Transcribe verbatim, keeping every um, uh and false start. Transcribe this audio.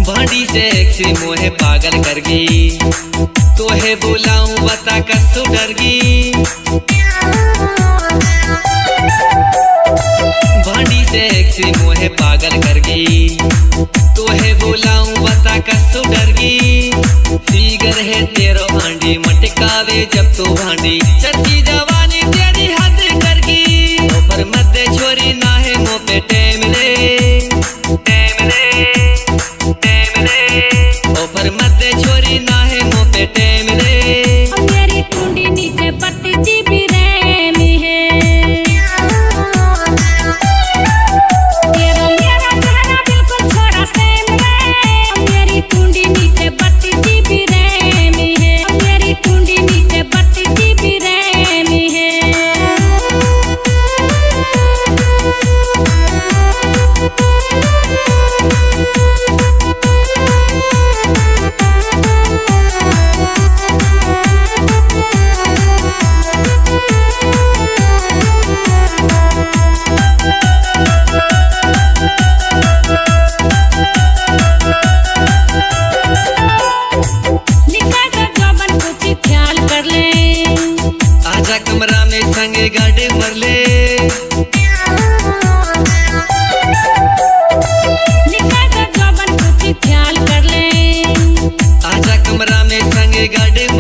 भांडी से एक से मोहे पागल कर गई, तोहे बुलाऊं बता कसू डर गई। भांडी से एक से मोहे पागल कर गई, तोहे बुलाऊं बता कसू डर गई। फिगर है तेरो भांडी मटकावे जब तू भांडी, चढ़ती जवानी तेरी हद कर गई। पर मत छोरी ना है मुँह पे टेम रे, टेम रे, टेम रे। ओ पर मत छोरी ना है मुँह पे टेम रे। मेरी टूंडी नीचे पत्ती जीबी रैम है, तेरा मेरा चेहरा बिल्कुल छोड़ा सेम है। मेरी टूंडी नीचे पत्ती जीबी रैम है, मेरी टूंडी नीचे पत्ती जीबी रैम है। आजा कमरा में संगे गाड़े मर ले, निकाल कर जौबन कुछ ख्याल कर ले। आजा कमरा में संगे गाड़े